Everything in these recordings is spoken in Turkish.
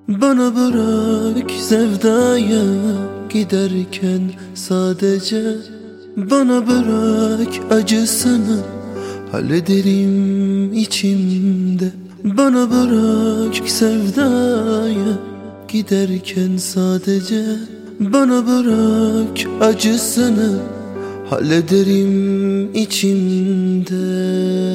Bana bırak sevdaya giderken sadece. Bana bırak acısını hallederim içimde. Bana bırak sevdaya giderken sadece. Bana bırak acısını hallederim içimde.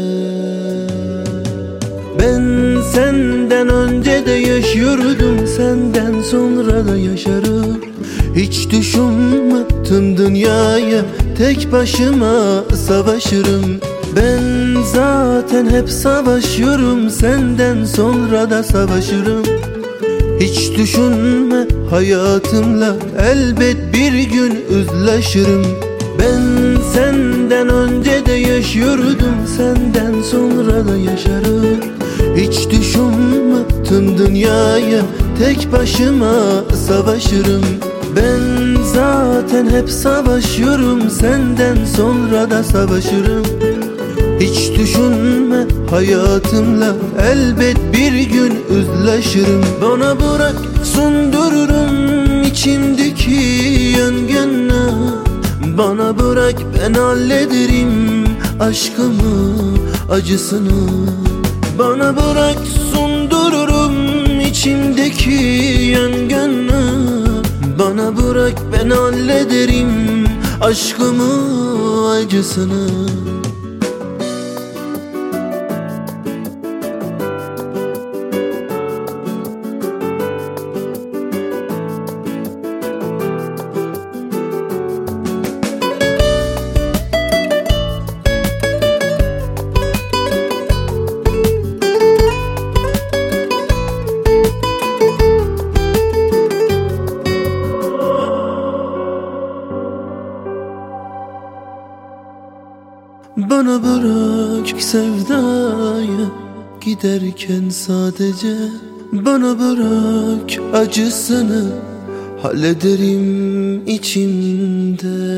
Ben senden önce de yaşıyordum, senden sonra da yaşarım. Hiç düşünmedim dünyaya, tek başıma savaşırım. Ben zaten hep savaşıyorum, senden sonra da savaşırım. Hiç düşünme hayatımla, elbet bir gün üzleşirim. Ben senden önce de yaşıyordum, senden sonra da yaşarım. Hiç düşünmedim dünyaya, tek başıma savaşırım. Ben zaten hep savaşıyorum, senden sonra da savaşırım. Hiç düşünme hayatımla, elbet bir gün üzleşirim. Bana bırak sundururum içimdeki yangını. Bana bırak ben hallederim aşkımı, acısını. Bana bırak sundururum içimdeki yangını. Bana bırak ben hallederim aşkımı, acısını. Bana bırak sevdaya giderken sadece. Bana bırak acısını hallederim içimde.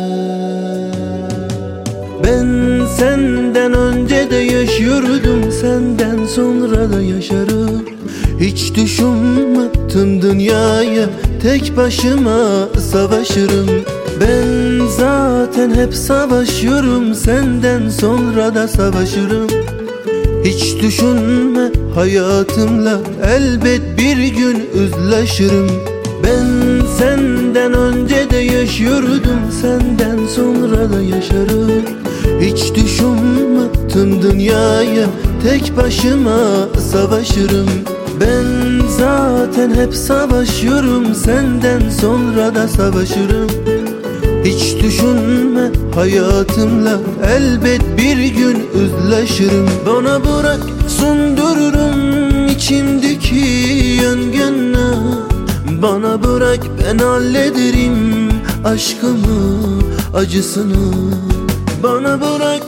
Ben senden önce de yaşıyordum, senden sonra da yaşarım. Hiç düşünmedim dünyaya, tek başıma savaşırım. Ben zaten hep savaşıyorum, senden sonra da savaşırım. Hiç düşünme hayatımla, elbet bir gün üzleşirim. Ben senden önce de yaşıyordum, senden sonra da yaşarım. Hiç düşünmedim dünyaya, tek başıma savaşırım. Ben zaten hep savaşıyorum, senden sonra da savaşırım. Hiç düşünme hayatımla, elbet bir gün üzleşirim. Bana bırak sundururum içimdeki yangını. Bana bırak ben hallederim aşkımı, acısını. Bana bırak